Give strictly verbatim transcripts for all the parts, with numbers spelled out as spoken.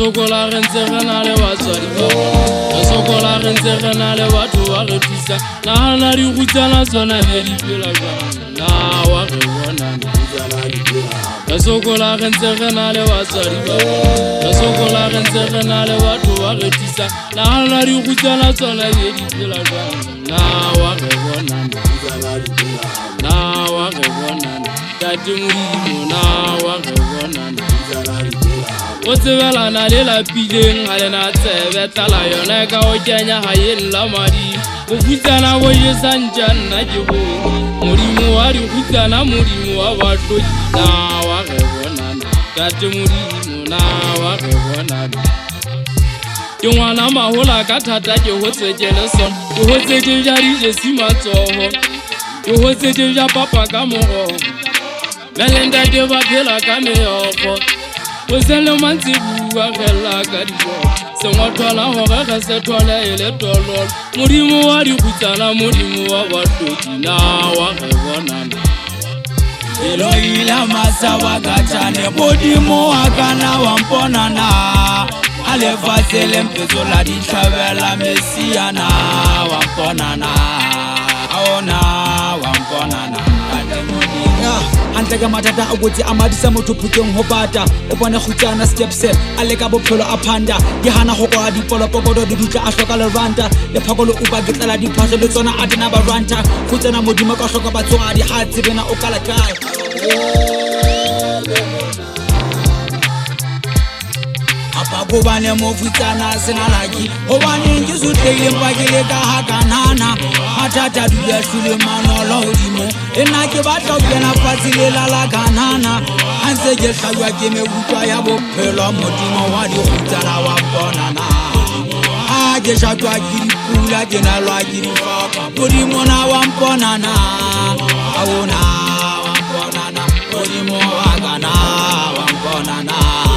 sokola re ntse re na le batswadi ba re sokola re ntse re na le batho ba re thusa nahana di kgutsana tsona be di phela jwang na wa re bona re sokola re ntse re na le batswadi ba re sokola re ntse re na le batho ba re thusa nahana di kgutsana tsona be di phela jwang na wa re bona na wa re bona tate Modimo na wa re bona o tsebelana le lapileng ga lena tsebe tlala yona ka o kenya ga e nla madi go khutsana go yesa ntša nna ke bone Modimo wa di khutsana Modimo wa batlodi na wa re bonana tate Modimo na wa re bonana ke ngwana mahola ka thata ke hotse ke le son ke hotse ke ja dijesi matsogo ke hotse ke ja papa ka morogo melenda ke ba phela ka meogo o se le mantsi bua gela ka dijo se ngwathola gore ge se thole e le tololo Modimo wa di khutsana Modimo wa batlodi na wa re bonana Elohila masawa gachane Modimo wa kana wa mponana ale fasele mpezo la di tlhabela mesiana wa mponana aona wa mponana Antega matata a botse a madisa motho phuteng ho bata o bona khutsana step step a le ka bophelo a phanda di hana go kwa dipolopokodo di dutla a hloka le ranta le phakolo o ba getlela di phasho le tsona a dina ba ranta khutsana Modimo ka hloka batswadi ha tsebena o kala kae apa bobane mo futsana sena laki hobane ke sutlele mpakile ka ha kanana matata dula hlule manolo hodimo ena ke batla o kena fatshe le lala kanana a ntse ke hlajwa ke mekutlwa ya bophelo Modimo wa di khutsana wa bonana a ke shatwa ke dipula ke nalwa ke difaka Modimo na wa mponana a ona wa mponana Modimo wa kana wa mponana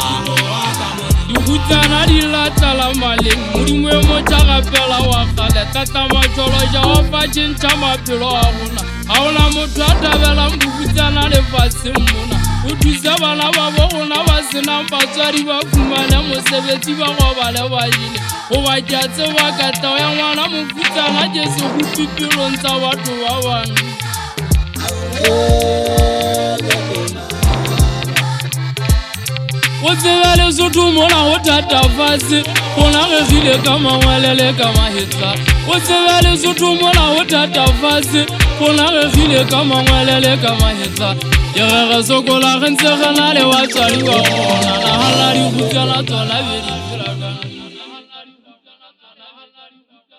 khutsana di latala maleng Modimo e mo tshagapela wa kgale tata matsholo ja o fa tšhentšha maphelo a rona ga ona motho a tabelang bokhutsana lefatsheng mona o thusa bana ba bo rona ba senang batswadi ba fumane mosebetsi ba gobale ba ile goba ke a tseba ka tao ya ngwana mokhutsana ke se go pipelong tsa batho ba bangwe o tseba Lesotho mona go thata fatshe go nagegile ka mangwelele ka mahetla o tseba Lesotho mona go thata fatshe go nagegile ka mangwelele ka mahetla ke ge re sokola re ntse re na le batswadi ba gona nahala di khutsana tsona be di phela jang